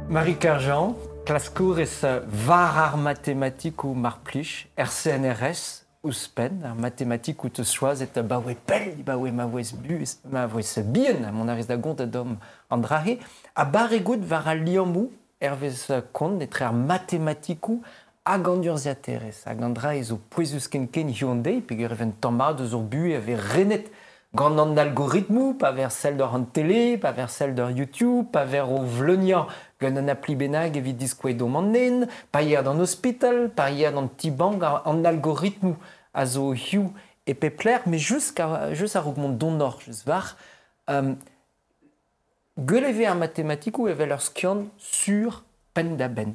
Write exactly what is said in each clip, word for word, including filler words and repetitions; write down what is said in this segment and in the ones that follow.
Marie Carjean, klascour is var ar mathématique ou marplich, R C N R S, ou spen, ar mathématique ou te choise et ba oe pel, ba oe ma oe bu, ma oe se bien, mon aris da gont adom andrahe, a bar egout var a liamou, ervez kont etre ar mathématikou hag an urziaterez. Hag andra ez o poezus ken ken hiondei, peogwir even tammad eus ur bu ave renet gant an algorithmou, pa ver sel d'ur an tele, pa ver sel d'ur YouTube, pa ver o vleunian gant an appli benag evit diskouet o mannen, pa yer d'an hospital, pa yer d'an ti bank an algorithmou a zo hiou e pepler, mais just ar augment donor, just var, um, gweleve ar mathematikou evel ur skiant sur pen da ben.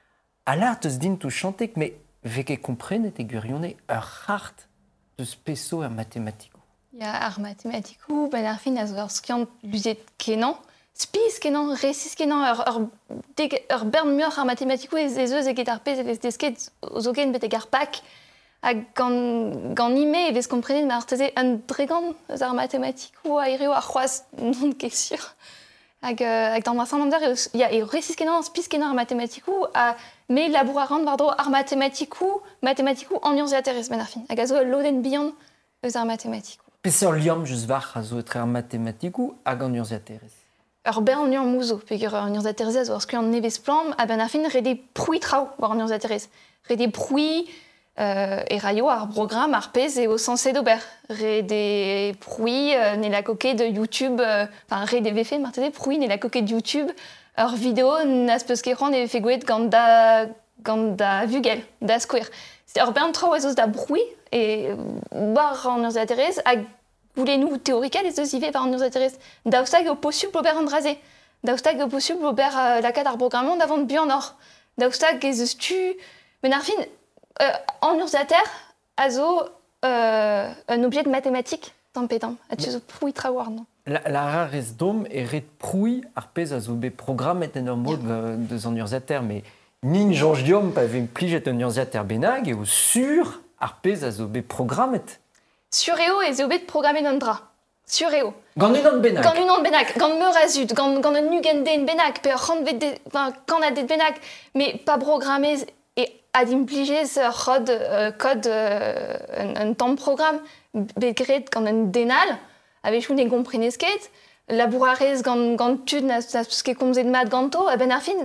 A l'art eus din tou chantek, mais veke komprenet e gwirionne ur c'hart eus peso ar mathematikou. Ya ar mathematikou, ben ar fin a zo ur skiant luzet kenan, spiz kenan, resis kenan, ur, ur, deg, ur bern muioc'h ar mathematikou ez eus eget ar pez evez desket o zo ken betek ar pak, hag gant, gant ime evez komprenet ma ar teze un dregant eus ar mathematikou a ereo ar c'hoaz non ket sur. Hag, euh, hag d'an marsan amzer, ya e resis kenan, spiz kenan ar mathematikou, a me labour a rand vardro ar mathematikou, mathematikou an urziaterez ben ar fin. Hag a zo loden bihan eus ar mathematikou. Peseur liam just var a zo etre ar mathematikou hag an urziaterez. Ur bern liam mouzo, peogwir an urziaterez a zo ur skuant nevez plam, a ben ar fin re de proui trao war an urziaterez. Re de proui euh, e raio ar program ar pez e o sanset d'ober. Re de proui euh, ne la coquet de YouTube, enfin euh, re de vefe marteze proui ne la coquet de YouTube, ur vidéo n'az peus ket c'hoant e vefe gouet gant da, gant da vugel, da skouer. Ur bern trao a zo da proui e war an urziaterez hag goulennou teorikel ez eus ive war an urziaterez. Daoustag eo possible ober an draze. Daoustag eo possible ober euh, lakaat ar programmant davant buan or. Daoustag ez eus tu... Men ar fin, euh, an urziater a zo euh, un objet de mathématique tampetam. A tu zo proui tra war, non? La, la rar ez dom e ret proui ar pez a zo bet programmet en ur mod yeah. deus an urziater, mais nin jonj diom pa vem plijet an urziater benag eo sur ar pez a zo bet programmet. Sur eo ez eo bet programmet an dra. Sur eo. Gant un an benag. Gant un an benag. Gant meur a zud. Gant, gant un nugen den benag. Pe ur c'hant vet de... Enfin, gant a det benag. Mais pa programmez e ad implijez ur c'hod euh, kod euh, un, un tamm program bet gret gant un denal. A vechou ne komprenez ket. Labourarez gant, gant tud n'az peus ket komzet mat ganto. A ben ar fin,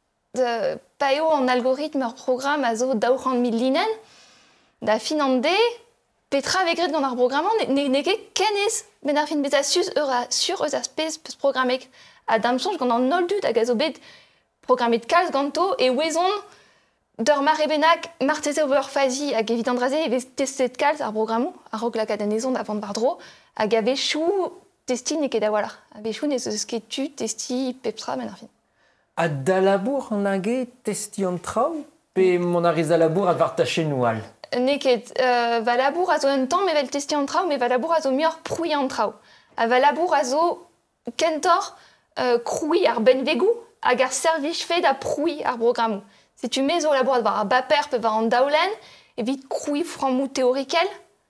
de, pa eo an algorithme ur program a zo daourant mil linen. Da fin an de... Petra vegret gant ar programmant, ne, ne ket kenez ben ar fin bet a sus eur a sur eus a spez peus programmek. A damsonj gant an nol dud hag a zo bet programmet kalz ganto e wezon d'ur mare bennak marteze ur fazi hag evit an draze evez testet kalz ar programmou a rog lakaat an ezon da vant bardro hag a vechou testi ne ket da walar. A vechou ne eus ket tu testi peptra ben ar fin. A da labour an age testi an trao pe mon ariz da labour ad var tachenou al. Ne ket, euh, va labour a zo un tamm evel testi an trao, mais va labour a zo muioc'h proui an trao. A va labour a zo kentor euh, kroui ar benvegou hag ar servij fe da proui ar programmou. Se tu mez o labour ad var ar baper pe var an daoulen, evit kroui framou teorikel,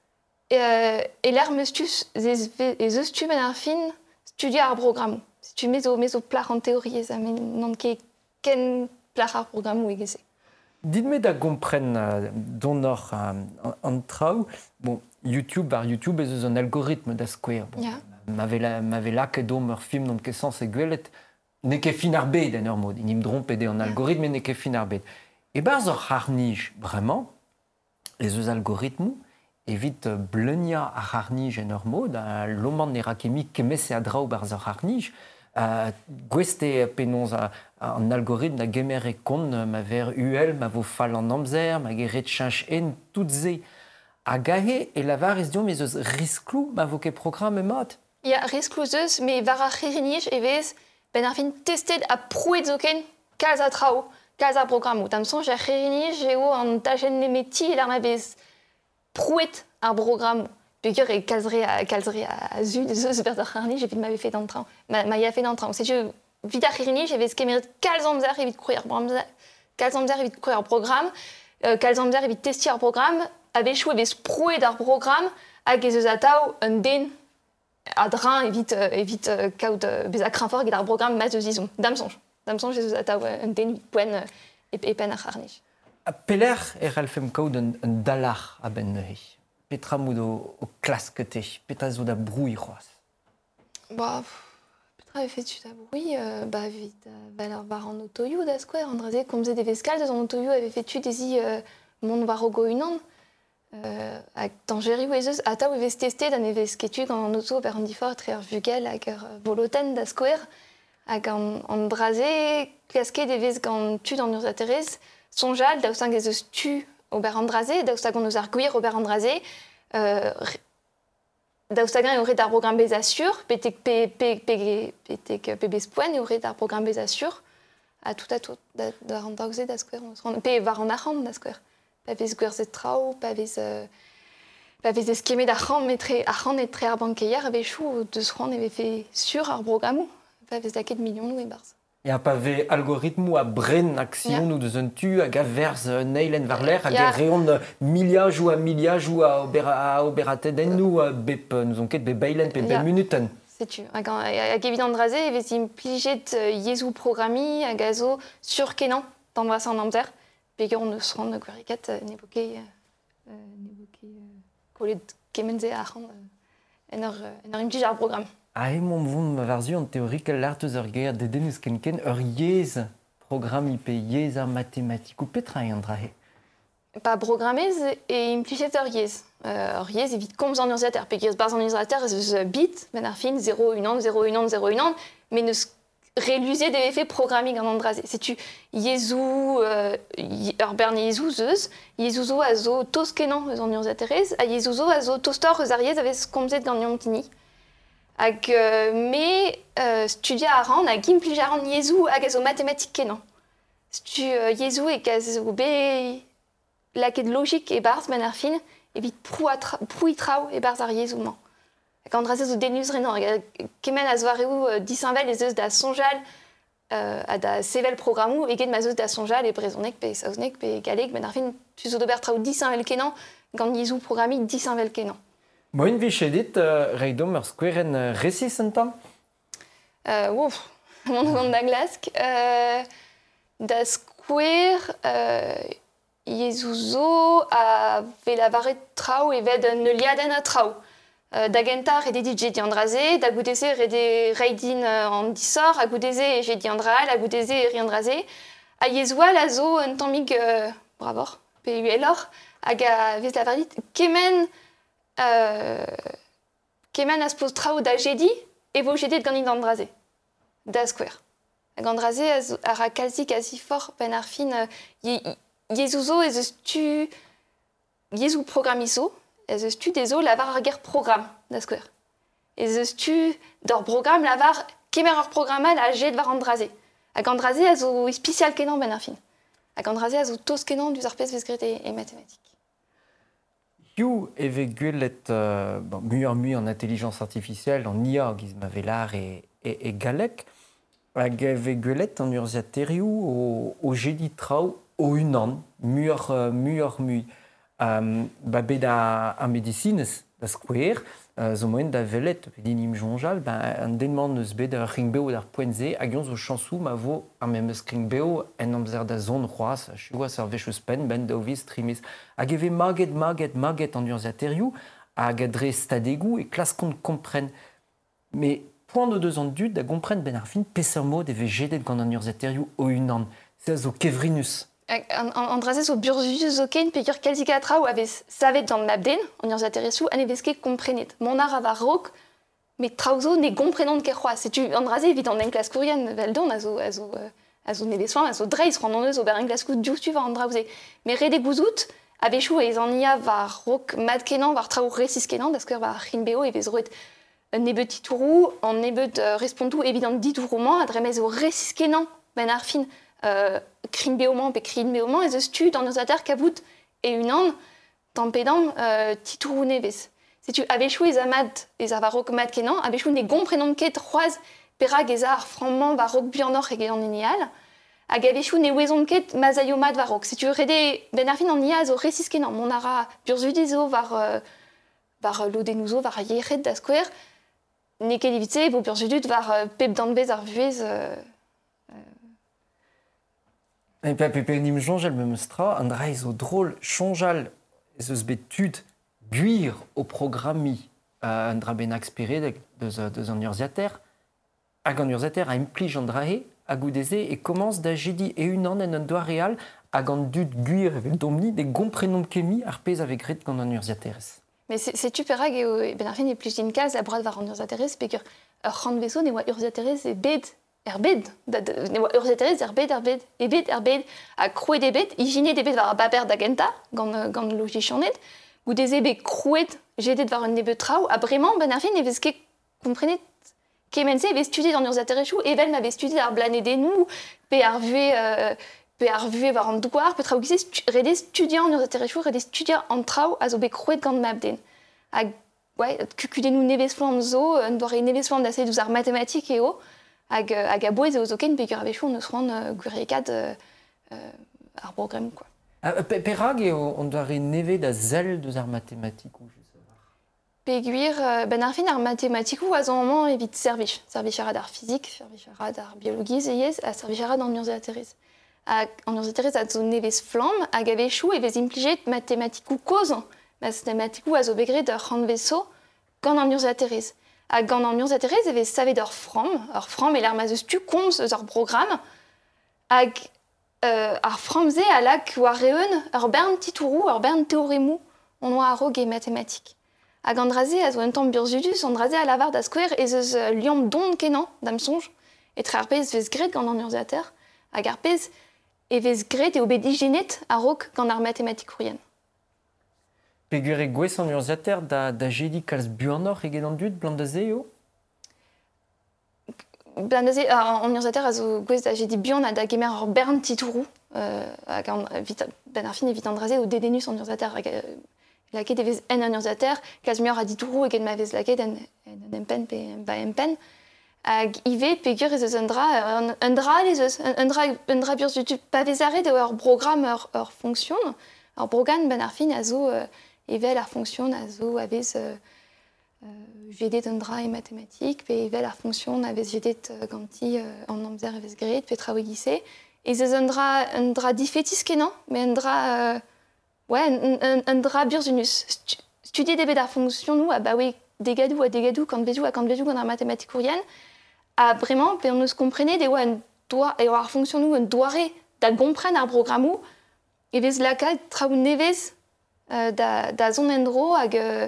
euh, e l'er meus tus ez eus tu ben ar fin studia ar programmou. Se tu mez o, mez o plar an teori ez a men n'an ket ken plar ar programmou egeze. Dit-me da gompren uh, donor uh, an trao, bon, YouTube, ar YouTube ez eus an algorithme da skouer. Bon, yeah. M'ave lak edom ur film n'on ket sens e gwelet, ne ket fin ar bet en ur mod. Inim drompede an algorithme, ne ket fin ar bet. E barz ur harnij, bremañ, ez eus algorithmou, evit uh, bleunia ar harnij en ur mod, a lomant ne ra kemik kemes e a drao barz ur harnij, Uh, gweste penons a, a, an algorithme da gemer e kont ma ver U L, ma vo fall an amzer, ma geret chanch en tout ze. A gahe e lavar ez diom ez eus risklou ma vo ket program e mat. Ya, risklou zeus, me var ar c'hirinij evez ben ar fin testet a prouet zoken kalz a trao, kalz a programmou. Tamsonj ar c'hirinij eo an tachen nemeti el ar ma bez prouet ar programmou. Peogwir e kalzre a, kalzre a zud eus ber d'ar c'hirinij evit m'ave fet an traoù. Ma, ma ya fet an traoù. Setu vid ar c'hirinij evez kemeret kalz amzer evit krouiñ ar kalz amzer evit krouiñ ar program, euh, kalz amzer evit testi ar program, a vechou evez prouet ar program hag ez eus ataou un den a dra evit, evit kaout bez a kreñvor git ar program mas eus izon. Damsonj. Damson, j'ai atau un den poen et et pen a charnich. A peler e c'hellfem kaout un, un dalar a ben neuhe. Petra moud o, o klaskete, petra zo da brouille c'hoaz. Bah, petra e fetu da bruit, euh, bah vite, bah alors var en autoyou da square, andraze, comme zé des vescales, en autoyou avait fetu desi euh, mon varogo unan. Euh, hag tangeri ouezeus, ataou e vez testé d'an e vez ketu gant an auto per an difor treer vugel hag ur voloten da square, hag an, an draze, klasket e vez gant tud an ur zaterez, sonjal, daoust hag ez eus tu ober an draze, daoust hag an eus ar gwir ober an draze, euh, daoust hag an eure d'ar program bez assur, petek pe, pe, pe, petek pe bez poen eure d'ar program bez assur, a tout a tout, da, da an daouze da square, pe var an arran da square. Pa vez gwerzet trao, pa vez, euh, pa vez eskemet arran, metre arran et tre ar bankeier, ave chou deus c'hoant eve fe sur ar programmou, pa vez daket million nou e barz. E a pa ve algorithmou a bren action Ja. ou deus un tu hag a verz uh, neilen var l'er hag Ja. e reon uh, miliaj ou a miliaj ou a ober, a oberatet en nou uh, bep uh, nous on ket be beilen pe Ja. be minuten. Setu. Hag, an- hag evit an draze, e vez implijet uh, yezou programi hag a zo sur kenan, d'an vras an amzer, pe gant eus c'hoant da gwerikat uh, ne boke, uh, ne boke uh, kolet kemenze arran uh, en ur, uh, en ur implij ar program. A e mont vont ma varzu an teori kel l'arteus ur ger de denus ken ken ur yez program I P, yez ar matematik ou petra e an drahe. Pa programmez e implijet ur yez. Euh, ur yez evit komz an ur zater, pe yez barz an ur zater ez eus uh, bit, ben ar fin zéro un an, zéro un an, zéro un an, mais neus reluzet deve fe programming an an draze. Setu yezou, euh, y- ur berne yezou zeus, yezou zo a zo toz kenan eus an ur zaterez, a yezou zo a zo tostor eus ar yez avez komzet gant yantini. Hag euh, me euh, studia a ran hag implij a ran yezou hag a zo matematik kenan. Stu euh, yezou e kaz zo be laket logik e barz ben ar fin, evit prou a tra, prou i trao e barz ar yezou man. Hag an draze zo denus renan, hag a kemen a zoareo euh, disinvel ez eus da sonjal euh, a da sevel programmou eget ma zeus da sonjal e brezonek pe saouznek pe galek ben ar fin tu zo d'ober trao disinvel kenan gant yezou programi disinvel kenan. Moin vichedet uh, reidom ur squaren uh, resis un tam? Euh, ouf, mon nom da glask. Euh, da square, euh, yezouzo a ve la varet trao e ved ne liaden a trao. Euh, da gentar e dedi je di andraze, da goudeze re de reidin euh, an disor, a goudeze e je di andral, a goudeze e ri andraze. A yezoua la zo un tammig euh, bravor, pe uelor, hag a vez la varit kemen euh, kemen a spoz trao da jedi, e vo jedet gant in andraze. Da square. Hag andraze a, zo- a ra kalzi kazi for ben ar fin euh, ye, yezouzo ez eus tu yezou programizo, ez eus tu dezo lavar ar ger program da square. Ez eus tu d'or program lavar kemer ur programmal a jet var andraze. Hag andraze a zo ispicial kenan ben ar fin. Hag andraze a zo toz kenan duz ar pez vez gret e, e matematik. You eve gwelet uh, bon, mu ar mu en intelligence artificielle, en I A giz ma velar e, e, e galek, hag eve gwelet an ur zaterioù o, o jedi trao o unan, mu ar uh, mu. Ar mu. Um, ba bet a, a medicinez da square, uh, zo moen da velet, pe din im jonjal, ben, an denman eus bet ar ringbeo d'ar poenze, hag yon zo chansou ma vo ar mem eus ringbeo en amzer da zon c'hoaz, a chugoaz ar vechus pen, ben da oviz trimis. Hag eve maget, maget, maget an ur zaterioù, hag a dre stadegou e klaskont kompren. Me poan o deus an dud da gompren ben ar fin peseur mod eve jedet gant an ur zaterioù o unan. Se a zo kevrinus. Hag an, an, andraze zo burzuz zo ken pe ur kalzik a trao avez savet d'an mabden, an ur zaterezou, an evez ket komprenet. Mon ar a va rok, met traozo ne gomprenon ket c'hoaz. Setu andraze evit an en klas kourien veldon a zo, a zo, euh, a zo ne besoin, a zo dreiz ran an eus ober en klas kout dioustu var an draouze. Me rede gouzout, a vechou ez an ia var rok mat kenan, var trao resis kenan, da skeur var rinbeo evez roet un nebet titourou, an nebet uh, respondou evit an ditourouman, a dremez o resis kenan, ben ar fin, euh, krin beoman pe krin beoman, ez eus tu dan eus ater kavout e unan, tampedam euh, titourou nevez. Setu a vechou ez amat, ez a va rok mat kenan, a vechou ne gomprenon ket c'hoaz perag ez ar franman va rok buanor e an enial, hag a vechou ne wezon ket mazaio mat va rok. Setu rede ben ar fin an ia zo resis kenan, mon ara burzudizo var, euh, var lodenouzo, var yechet da square, ne ket evite vo burzudut var euh, pep danvez ar vuez euh, Et puis, puis, nim jonjal me mestra, un dra zo drôle, jonjal, eus bet tud, guir au programmi, euh, un dra benak spiret deus, deus an urziater, hag an urziater a implij an drahe, hag oudeze, e commence da jedi e unan en un doa real, hag an dud guir evel domni, de gomprenom kemi ar pez avec gret gant an urziaterez. Mais c'est tuperag et ben arfin e plij din kaz a brad var an urziaterez, pegur ur c'hant vezo ne oa urziaterez e bed, er bed, ne oa urziaterez er bed, er bed, e bed, er bed, a krouet e bed, igine de bed var a baber da genta, gant, gant logi chanet, ou des ebe krouet jedet var un nebe trao, a bremañ ben arfin e vez ket komprenet kemense e vez studiet an urziaterezhou, evel ma vez studiet ar blanedennou, pe ar vue, euh, pe ar vue var an douar, pe trao gise stu, rede studiant an urziaterezhou, rede studiant an trao a zo be krouet gant mabden. Hag, ouais, kukudennou nevez flam zo, un doare nevez flam da se douz ar matematik eo, hag, hag a boez eo zo ken pegur a vechou neus ran uh, gwirikad uh, uh, ar program, quoi. Uh, Perag eo on doare neve da zel deus ar matematikou, je sais pas. Peguir, uh, ben ar fin ar matematikou a zo moment evit servich. Servich a rad ar fizik, servich a rad ar biologi zeiez, a servich a rad an urziaterez. Hag an urziaterez a zo nevez flam, hag a vechou e vez implijet matematikou koz, matematikou a zo begret ur c'hant vezo gant an urziaterez. Hag gant an urziaterez e vez savet ur fram, ur fram e l'ar ma zeus tu komz eus ur program, hag uh, ar framze a lak war eeun ur bern titourou, ur bern teoremou, on oa a-raok e matematik. Hag an draze a zo un tamm burzudus, an draze a lavar da skouer ez eus uh, liamp dont kenan, dam sonj, et tre ar pez vez gret gant an urziater, hag ar pez e vez gret eo bet igenet a-raok gant ar matematik rourien. Pegur e gwez an urziater da, da jedi kalz buanor eget an dud, blant da zeo? Blant da ze, an urziater a zo gwez da jedi buan a da gemer ur bern titourou, euh, hag an, vit, ben ar fin evit an draze o dedenus an urziater, hag uh, laket e vez en an urziater, kalz muioc'h a ditourou eget ma vez laket en, en an empen pe en ba empen, hag ive pegur ez eus un dra, un, un dra ez eus, un, un dra, un dra burzudus pa vez aret eo ur program ur, ur fonction, ur program ben ar fin a zo uh, evel ar fonction a zo a vez uh, uh, jedet un dra e matematik, pe evel ar fonction a vez jedet uh, ganti uh, an amzer e vez gret, pe traoù gise. Ez eus un dra, un dra difetis kenan, me un dra, uh, ouais, un, un, un dra burzunus. Stu, studiet ebet ar fonction nou, a ba we degadou a degadou, kant vezou a kant vezou gant ar matematik rourien, a bremañ, pe on eus komprenet e oa un doa, e oa ar fonction nou un doare da gompren ar programmou, e vez lakad traoù nevez Uh, da, da zon endro hag uh,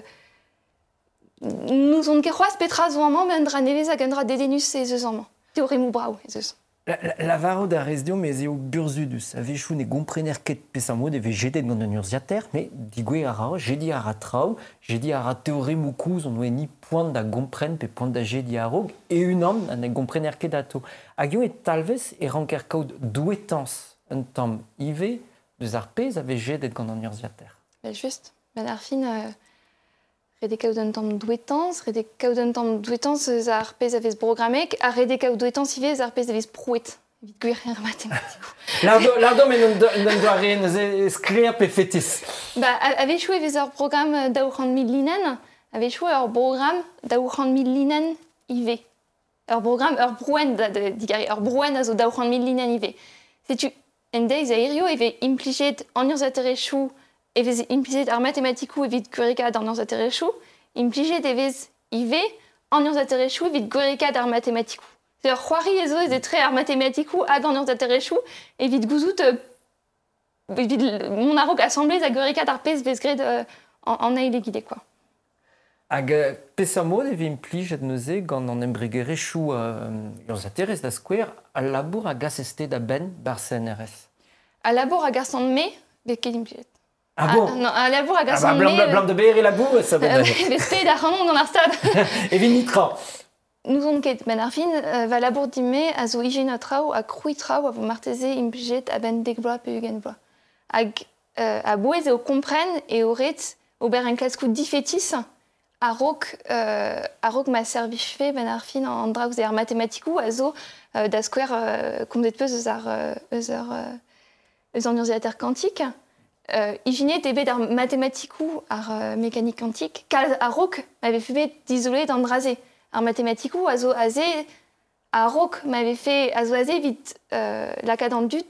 nous on ket c'hoaz petra zo amañ, mais un dra nevez hag un dra dedenus ez eus amañ. Teoremou brao ez eus. La, la, la varo da rez deomp ez eo burzudus. A vechou ne gomprener ket pesamod e vez jedet gant an urziater, me digwe a ra, jedi a ra traoù, jedi a ra teoremou kouz, on oe ni poant da gompren pe poant da jedi a rog, e unam an e gomprener ket ato. Hag eo e talvez e ranker kaout douetans un tamm ive deus ar pez a vez jedet gant an urziater. Ben just, ben ar fin, euh, rede kaout un tamm douetans, rede kaout un tamm douetans eus ar pez a vez programmek, a rede kaout douetans ive eus ar pez a vez prouet. Evit gwir ar matematiko. Lardo men un doare en eus skler pe fetis. Ba, a vechou e vez ur program daou c'hant mil linen, a vechou ur program daou c'hant mil linen ive. Ur program, ur brouen, da, da, digari, ur brouen a zo daou c'hant mil linen ive. Setu, en deiz a irio e vez implijet an urziaterezhou e vez implijet ar matematikou evit gwirikad an urziaterezhou, implijet e vez ive an urziaterezhou evit gwirikad ar matematikou. C'est ur c'hoari ezo ez etre ar matematikou hag an urziaterezhou evit gouzout euh, evit mon a-raok assemblez a gwirikad ar pez vez gret euh, an, an eil egide, quoi. Hag uh, pesamod e vez implijet neuze gant an embregerezhou uh, urziaterez da skouer a labour a gas este da ben bar C N R S. A labour a garsan me, bet ket implijet. Ah bon? Ah, non, a labour a Ah garsan bah, me... blanc, blanc, blanc de beer e labour, ça ben. Vez pe da c'hanon gant ar stad. E vin nitra. Nous on ket ben ar fin, uh, va labour dime a zo ije na traoù a kroui traoù a vo marteze implijet a ben dek bloa pe ugen bloa. Hag uh, a bouez eo kompren e o ret ober un klaskou difetis a rok, uh, a rok ma servich fe ben ar fin an draoù ar matematikou a zo uh, da skouer uh, komzet peus eus ar, uh, eus ar, uh, eus an urziater kantik. Uh, Iginet e bet ar matematikou ar uh, mécanique quantique, kal a rok m'avait fait d'isoler d'an draze. Ar matematikou a zo aze a rok m'avait fait a zo aze vit uh, lakad an dut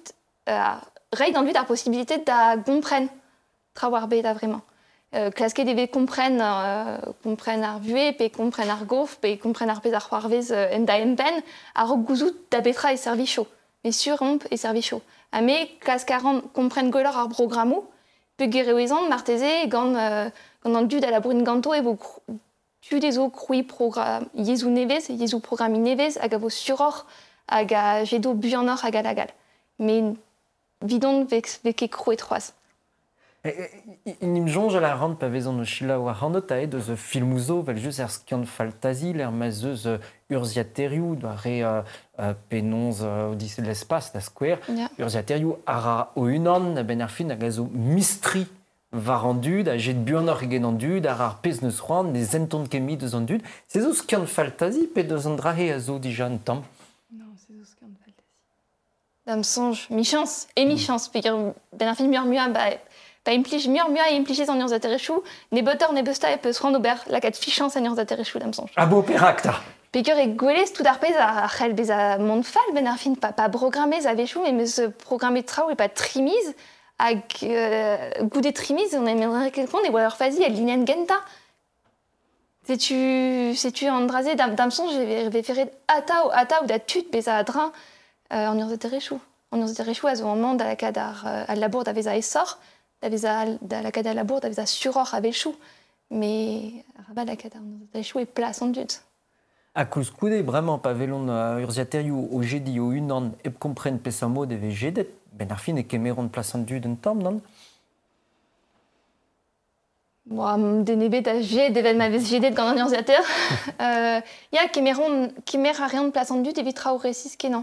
rei dans la possibilité de comprendre trawar beta vraiment. Euh, Claske devait comprendre euh, comprendre ar vué, pe comprendre ar gof, pe comprendre ar pez ar c'hoarvez euh, en da empen, ar gouzout da betra e servicho. Mais sur romp et servicho. A me klaskaran comprendre golor ar programmou, pe gerewezan marteze gant euh, gant an dud a la brune ganto e vo tu des o kroui program yezou nevez, yezou programi nevez hag a vo suror hag a jedo buanor hag a lagal. Mais vidon vek vek kroe troaz. Nim jonge a la rand pa vezan o chila o arandot a e deus filmouzo vel just er skiant faltazi l'er mazeuz urziaterioù doare uh, uh, penonz uh, Odyssée de l'espace da square yeah. Urziaterioù ara o unan na ben ar fin hag a zo mistri varandud a jet buanor egen an dud ar ar pez neus roan ne zenton kemi deus an dud se zo skiant faltazi pe deus an drahe a zo dija un tamm. Non, se zo skiant faltazi. Dam sonj, mi chans, e mi chans, pe ben ar fin murmua ba pa implij mur mur implijes en urz aterechou, ne butter ne busta e peus rand ober la kat fichans en urz aterechou dam sonj. A bo perakta. Peker e gwelez tout ar pez ar c'hell bez a mont fal ben ar fin pa, pa programmez a vechou, mais meus programme trao e pa trimiz, hag euh, goudet trimiz, on aimerait quelqu'un e war fazi el linen genta. Setu, setu an drazé dam, dam sonj e ve ferret atao, atao da tut bez a drin euh, en urz aterechou. En urz aterechou a zo an mand a la kad ar, a labour da vez a essor, da la kada labour, da suror a velchou, mais rabat la kada velchou est place en dud. A kouskoude, vraiment pa velon uh, urziaterioù o jedi o unan ep kompren pesamo deve jedet, ben ar fin e kemeron place en dud un tamm, non? Boa, de nebet a jet devet ma vez jedet gant an urziater. euh, ya, kemeron, kemer a reon place en dud evit tra o resis kenan.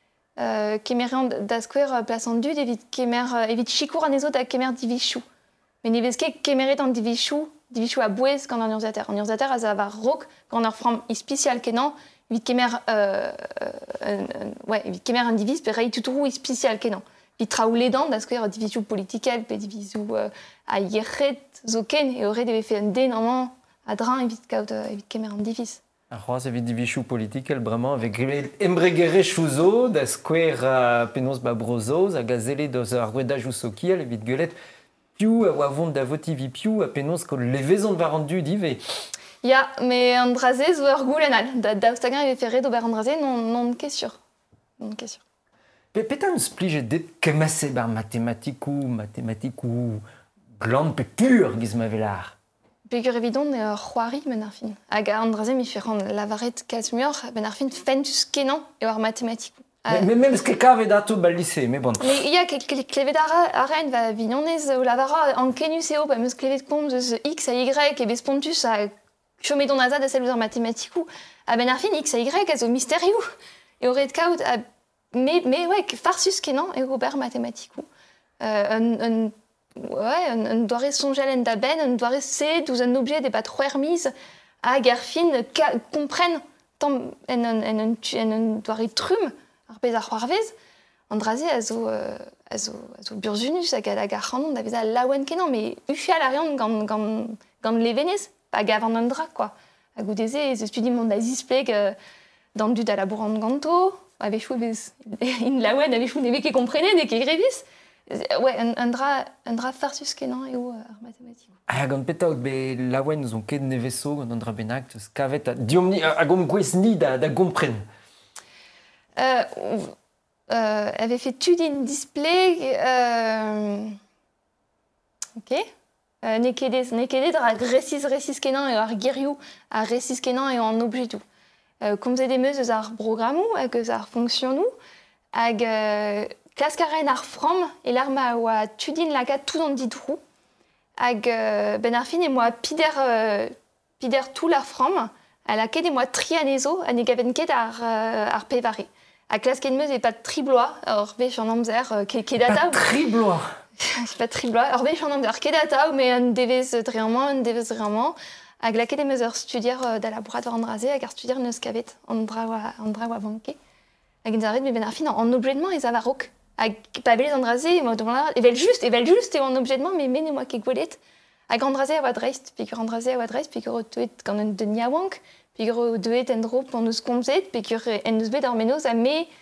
Euh, kemeran da square place en dud evit kemer evit chikour an ezo da kemer divichou. Mais nevezke kemeret an divichou, divichou a bouez gant an urziater. An urziater a za var rok gant ar fram ispicial kenan, evit kemer euh, euh, ouais, evit kemer an divis pe rei tutourou ispicial kenan. Evit traoù ledan da square divichou politikel pe divisou euh, a yerret zo ken e ore deve fe un den an a drin evit kaout euh, evit kemer an divis. Ar c'hoaz evit divichou politikel bremañ avec embregere chouzo da square uh, penaos ba brozoz hag a zele deus ar gwedajou sokiel evit gwelet piou a oa vont da voti vi piou a penaos kol levezon var an dud ive. Ya, me an drazé zo ur goulenal. Da daostagan eve ferret ober an drazé non, non ket sur. Non ket sur. Pe petan eus plije det kemase bar matematikou, matematikou gland pe pur giz ma velar. Pegur evidon e ur c'hoari ben ar fin. Hag an drazé mi ferran lavaret kasmur ben ar fin fentus kenan e war matematikou. Mais même ce que kavet dato bal lycée, mais bon. Mais il y a quelques klevet a ren va vignonez o lavara en kenus eo pa meus klevet komz eus x a y e bespontus a chome don azad a sel eus matematikou. A ben ar fin x a y a zo mysteriou. E o red kaout a mais mais ouais farsus kenan e ober matematikou. Euh, un un ouais, un, un doare sonjel en da ben, un doare se douz un objet de bat c'hoermiz hag ar fin kompren tam en un en un en un doare trum ar pez ar c'hoarvez an drazé a zo euh, a zo a zo burzunus hag a lag ar c'hanon da vez a laouen kenan, mais ufial a reont gant gant gant levenez pa gav an an dra quoi. A goudeze ez eus studi mont da zispleg euh, dan dud a labour an ganto a vechou vez in laouen a vechou neve ket komprene ne ket grevis. Ouais, un, un dra un dra farsus kenan eo ar matematikou. Ah, gant petaout be laouen zon ket neveso gant an dra bennak teus kavet a diomni a gom gwez ni da, da gompren. Euh, euh, avait fait tout une display euh, ok euh, nekede nekede dra resis resis kenan e ar geriou a resis kenan e an objetou euh, komz e demeus eus ar programmou hag eus ar fonctionnou hag euh, klaskaren ar fram e l'arma oa tudin laka tout an didrou hag euh, ben ar fin e moa pider euh, pider tout l'ar fram a la ket e moa tri anezo a ne gaven ket ar, euh, ar pevare. A klasket meus e pat tribloa, or vech an amzer uh, ket data. Pas tribloa. C'est pas tribloa, or vech an amzer ket data, mais un devez dreamment, un devez dreamment. Hag laket e meus ur studier uh, da labourat war an drazé, hag ar studier neus kavet an dra oa banke. Hag en zaret me ben ar fin an objedement ez ava rok. Hag pa velez an drazé, evel just, evel just eo an objedement, mais men e moa ket gwelet. Hag an drazé a oa dreist, pikur an drazé a oa dreist, pikur o tuet gant un de niawank, pigur o deuet en dro pant eus komzet, pigur en eus bet ar menoz a me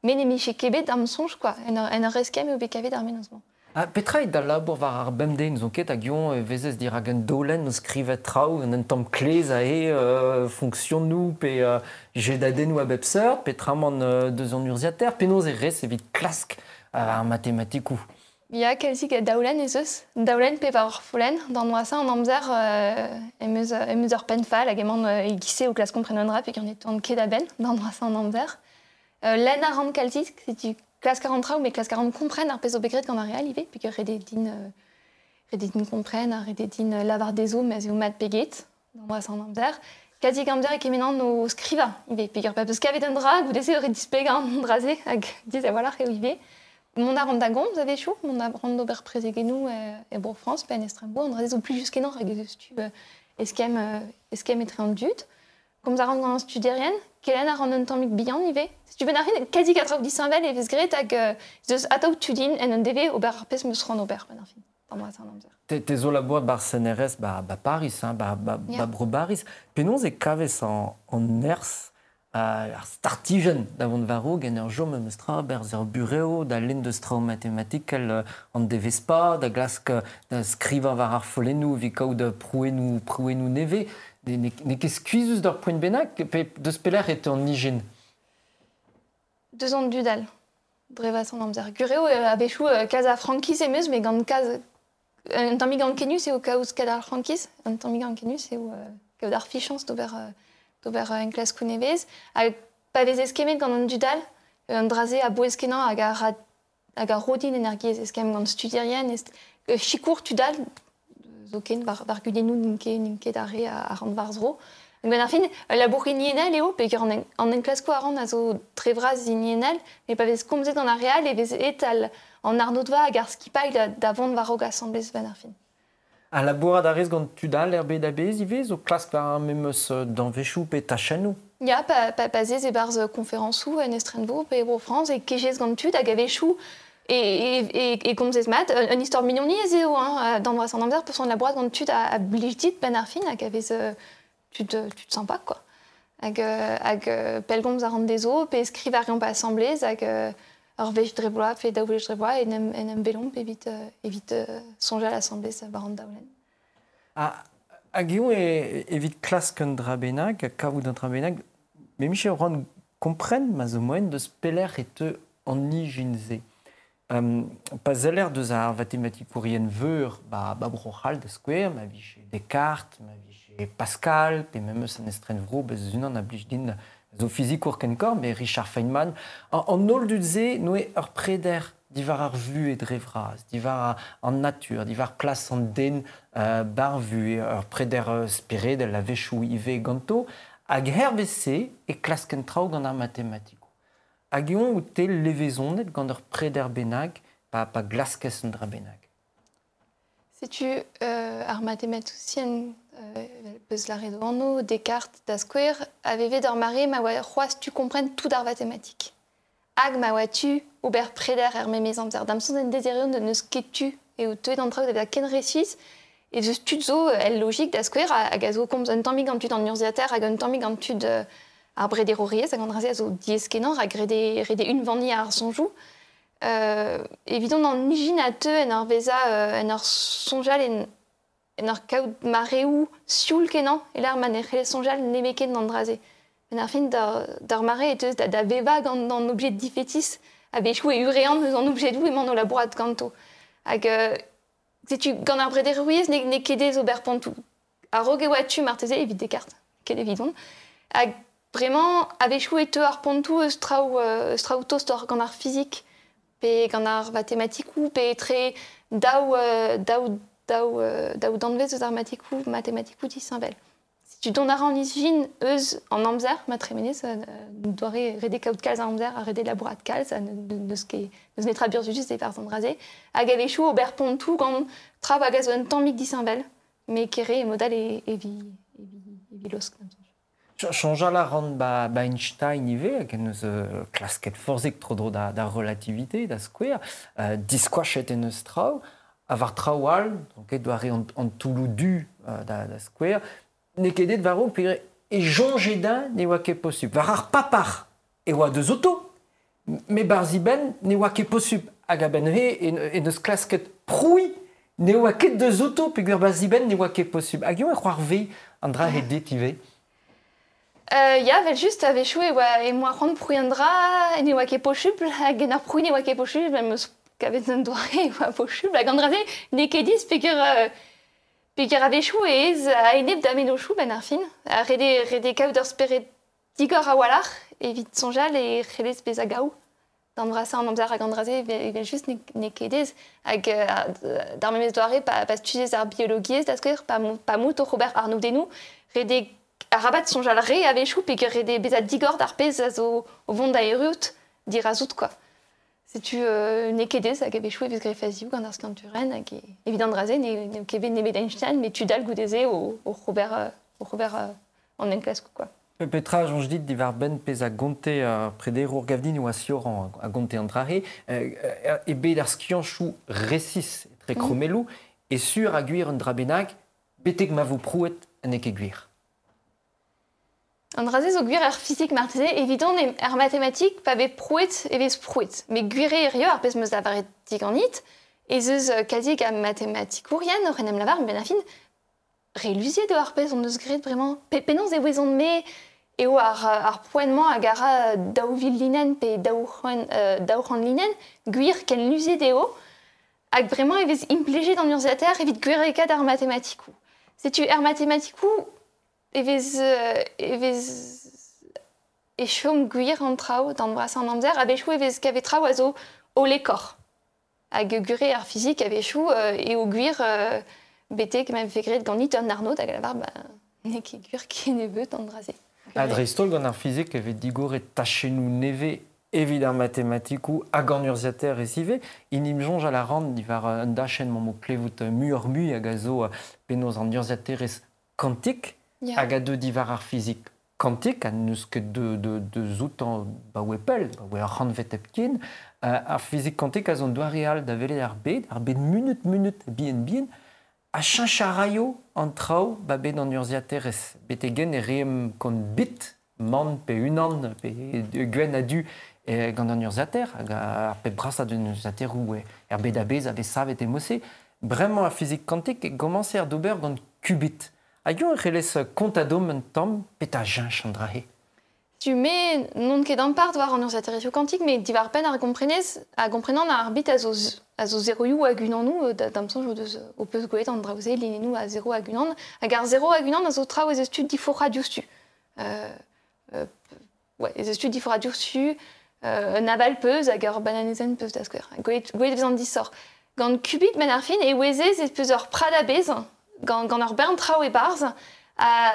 mais ne miche kebet am songe, quoi. En en reskem au bkv d'arménosement. Ah, petra da labor var ar bemden zo ket hag ion e vezez dir hag un dolen no skrivet trao an un tamm klez a e euh, fonction nou pe euh, jedadennou a bep seurt petra man euh, deus an urziater pe noz e res evit klask euh, ar matematikou. Ya kelzik a daoulen ez eus. Daoulen pe var folen, d'an oasa an amzer euh, emeus, emeus ur penfal hag emañ euh, e gise o klas komprenondra pe gant e toan ket a ben d'an oasa an amzer. Euh, Len a ran kelzik, c'est du classe quarante trao, mais classe quarante comprenne ar pez o begret gant ar real ive, pe ket rede din, euh, rede din comprenne, ar rede din euh, lavar des o, mez eo mat peget, d'an oasa an amzer. Kazik amzer e kemenan no skriva ive, pe ket pa peus kavet un dra, goude se eur e dispeg an draze, hag diz a voilà reo ive. Mon a rand da gomz a vechou, mon a rand d'ober prezegenou e, e bro France, pe en Estrembo, an draze zo pli jusqu'en hag e stu euh, eskem, euh, eskem etre an dud. Comme ça rend gant an studierien, kelen a rand un tammig bihan ive. Si tu ben ar fin, kazik a traoù disanvel e vez gret hag euh, zeus ataout tudin en un deve ober ar pez meus rand ober ben ar fin. D'an oasa an amzer. Te, te zo labour bar C N R S ba, ba Paris, hein, ba, ba, Yeah. ba bro Paris. Penons e kavez an, an ers uh, ar startijen davant varo gen ur jom em eus tra berz ur bureo da len deus trao matematikel uh, an devez pa, da glask uh, da skriva var ar folennou vi kaout prouenou, prouenou neve. Ne, ne, ne ket skuizus d'ur poent bennak pe deus pelec'h et an nijen. Deux ans de dudal. Brevas an amzer. Gureo euh, a vechou euh, kaz a frankis emeus, mais gant kaz... Un tammig an kenus eo kaouz kad ar frankis, un tammig an kenus eo euh, kaout ar fichans d'ober euh, d'ober euh, en klas kounevez. Hag pa vez eskemet gant an dudal, euh, un draze a bo eskenan hag a, rad, hag a rodin energiez eskem gant studierien, est euh, chikour tudal, zo ken var, var gudenou ninke, ninke dare a, a rand varzro. Hag ben ar fin, euh, labour inienel eo, pe ket an en, an en klasko a rand a zo tre vraz inienel, mais pa vez komzet an ar real e vez etal an arnodva hag ar skipail davant var og assemblez ben ar fin. A labourat a rez gant tudal er bet a bez ive zo klask var ar memeus euh, d'anvechou pe tachenou. Ya, pa, pa, pa zez e barz konferensou en Estrembo, pe Ebro France, e kejez gant tud hag a vechou e, e, e, e komzez mat, un histoire mignoni ez eo, hein, d'an oas an amzer, peus an labourat gant tud a, a blijdit ben ar fin hag a vez euh, tud, tud sympa, quoi. Hag, euh, hag euh, pelgomz a rand des o, pe skriv ar reomp assemblez, hag euh, ur vech dreboa, pe daou vech dreboa, en em, en em velom, pe evit, euh, evit euh, sonja à l'assemblée, ça va rendre daoulen. Ah, hag eo e, evit klask un dra bennak, kavout un dra bennak, me miche ran kompren ma zo moen deus pelec'h e te an nijenze. Um, pa zeller deus ar matematikourien veur ba, ba brochal da skouer, ma viche Descartes, ma viche Pascal, pe memeus an Estrembo bez unan a blij din zo fizik ur kenkor, me Richard Feynman. An, an nol dud ze, noe ur preder divar ar vu e drevraz, divar an natur, divar plas an den uh, bar vu, ur preder uh, spere de la vechou ive ganto, hag hervese e klasken trao gant ar matematiko. Hag eon ou te levezonet gant ur preder bennak, pa, pa glaskez un dra bennak. Sais-tu, euh, ar mathématicien, euh, peus la redo anno, Descartes, da skouer, aveve d'ar mare ma oa c'hoaz tu kompren tout d'ar mathématique. Hag ma oa tu, ober preder er memez amzer. Damson en dezereon de neus ket tu, e o teuet an traoù da ken resis, e zeus tud zo, el logik da skouer, hag a zo komz un tammig an tud an urziater, hag un tammig an tud euh, ar brederoriez, hag an draze a zo dieskenan, hag rede, rede un vanni ar sonjou. Euh, évidemment, en nijin a te en ar veza, euh, en ar sonjal en, en ar kaout mareou sioul kenan, e l'ar man e c'hele sonjal nemeken d'an draze. En ar fin d'ar, d'ar mare e teus da, da veva gant an objet difetis, a vechou e urean eus an objet dou emañ o labourat ganto. Hag, euh, setu, gant ar brederouiez ne, ne kede zo berpantou. A roge oa tu marteze evit Descartes, ket evidon. Hag, vraiment, a vechou e te ar pantou eus traoù, euh, eus traoù tost gant ar fizik, pe gant ar matematikou, pe tre daou, euh, daou, daou, euh, daou danvez eus ar matemaatikou, matemaatikou disanvel. Si tu don ar an izjin eus an amzer, ma tremenez, euh, doare rede kaout kalz an amzer, a rede labourat kalz, neus ket neus netra burzujus e par zandraze, hag a vechou ober pontou gant traoù hag a zo un tammig disanvel, me kere e modal e, e vi, e vi, e vi losk. Chanjal a ran ba, ba Einstein ive, hag en eus uh, klasket forzek tro dro da, da relativite, da skouer, uh, diskoachet en eus traoù, a var traoù all, donc e doare an, an toulou du uh, da, da skouer, ne kedet varo, pe e jonge da ne oa ket posib. Var ar papar e oa deus auto, Mais barziben, ne oa ket posub hag a ben he, et neus klasket proui, ne oa ket deus auto, peogwir barziben ne oa ket posub. Hag eo e c'hoar ve an dra he det ive. Euh, ya, vel just a vechou e oa e moa c'hant proui an dra, ne oa ket posub, hag en ar proui ne oa ket posub, ben meus kavet an doare e oa posub, hag an dra se ne ket diz peogwir... Euh, peogwir a vechou e ez a enep da menochou ben ar fin. A rede, rede kaout ur speret digor a walar, evit sonjal e relez bez a gao. D'embrasser en amzer hag an dra se, evel just ne, ne ket ez. Hag uh, d'ar memez doare pa, pa studez ar biologiez da skwer, pa, pa mout o Robert Arnaud denou, rede a rabat sonjal re a vechou, peogwir rede bez a digor d'ar pez a zo o vont da erut, dir a zout, quoi. Setu euh, ne ket ez hag a vechou evez grefazioù gant ar skanturen, hag e, evit an dra se, ne, ne ket bet nebet Einstein, met tu dal goudeze o, o Robert, uh, o Robert uh, en enklaskou, quoi. Petra, jonj dit divar ben pez a gonte uh, preder ur gavdin ou a sioran a gonte an dra he, uh, e bet ar skianchou resis tre kromelou, mm. e sur a gwir an dra bennak, betek ma vo prouet an eke gwir. An dra se zo gwir ar fizik marteze, evidon ar matematik pa bet prouet evez prouet. Me gwire erio ar pez meus lavaret dik an it, ez eus uh, kazik a matematikourien, o renem lavar, ben a fin, reluzie de ar pez on eus gret vraiment. Pe, penons e wezon me, eo ar, ar poennement hag ara daouvil linen pe daouc'han uh, linen, gwir ken luzie deo, hag vraiment evez implejet d'an urziater evit gwireket ar matematikou. Setu ar matematikou evez, uh, evez e chom gwir an trao d'an brasa an amzer, a bechou evez kavet trao a zo o lekor. Hag gwire ar fizik a bechou uh, eo gwir uh, betek ma fegret gant an arnaud hag a lavar ba, ne ket gwir ken e beut an dra se. A dreistol gant ar fizik evit digor et tachenou neve evit ar matematikou hag an urziater ez ive. Inim jonj a la rand divar un dachen mo plevout mu ur mu hag a zo penoz an urziaterez kantik, yeah. Hag a de divar ar fizik kantik, a neus ket de, de, de zout an ba oe pel, ba oe ar rand vet epkin, uh, ar fizik kantik a zon doare al da velet ar bed, ar bed munut munut bien bien, a chancharaio an trao ba bet an urziaterez. Betegen e reem kont bit, man pe unan, pe gwen a du e gant an urziater, hag ar pe brasad an urziater ou e er bet a bez a vez savet e mosse. Bremañ a fizik kantik e gomanse ar d'ober gant qubit. Hag eo e relez kontadom un tamm pet a jench an dra he. Tu mets non ket d'ampart war an urziater kantik, mais divar pen ar gomprenez, a gomprenan ar bit a zo, a zo zeroioù hag unan nou, dam sonj o deus o peus goet an draouze linenou a zero hag unan, hag ar zero hag unan a zo trao ez estu difora diouztu. Euh, euh, ouais, ez estu difora diouztu, euh, naval peus hag ar bananezen peus da skwer. Goet, goet vez an disor. Gant qubit ben ar fin e wezez ez peus ur prad a bez, gant, gant ar bern trao e barz, a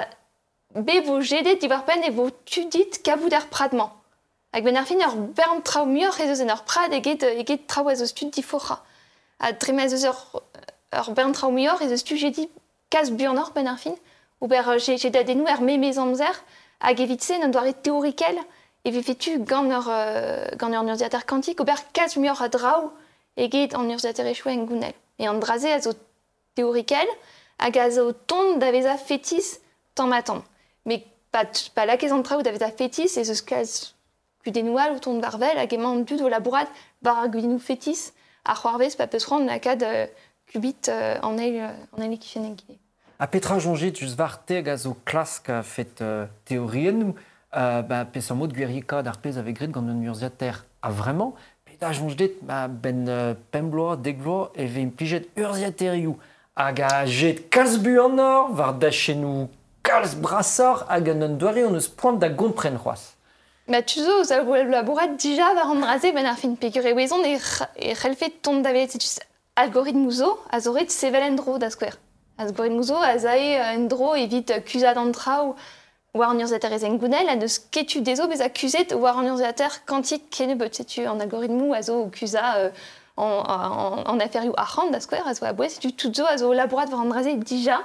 be vo jedet divar pen e vo tudit kavout ar pradman. Hag ben ar fin ur bern trao muioc'h ez eus en ur prad eget, eget trao ez eus tud difora. A tremez eus ur, ur bern trao muioc'h ez eus tu jedi kas buanor ben ar fin, ober jet da denou er memez amzer, hag evit se n'an doare teorikel, e ve fetu gant ur, uh, gant ur urziater kantik, ober kas muioc'h a drao eget an urziater echou en gounel. E an draze a zo teorikel, hag a zo tont da vez a fetis tamm a tamm. Mais pas pa lakez an traoù da vez a fetis e eus kaz kudenoual ou tont barvel hag emañ dud o labourat bar a gudinou fetis a c'hoarvez pa peus rand lakad uh, qubit uh, an eil uh, an eil ekifien en gine. A petra jonjit just var te hag a zo klask a fet uh, teorien uh, ba pez an mod gwirikad ar pez ave grit gant un urziater a vraiment, pet a jonjdet ba, ben uh, pembloa, degloa e ve implijet urziaterioù hag a jet kalz bu an or var dachenou kalz brassor hag an un doare on eus poant da gont pren c'hoaz. Ba tu zo ouz a labourat dija war an draze ben ar fin pegur e wezon e, e c'hellfet tont da velet setus algoritm zo a zo ret sevel en dro da skwer. Algoritm zo a zae en dro evit kuzad an traoù war an urziater ez en gounel a neus ketu dezo bez a kuzet war an urziater kantik ken e beut setu an algoritmou a zo kuza euh, en, en, en aferioù arc'hant da skwer a zo a bouez setu tout zo a zo labourat war an draze dija.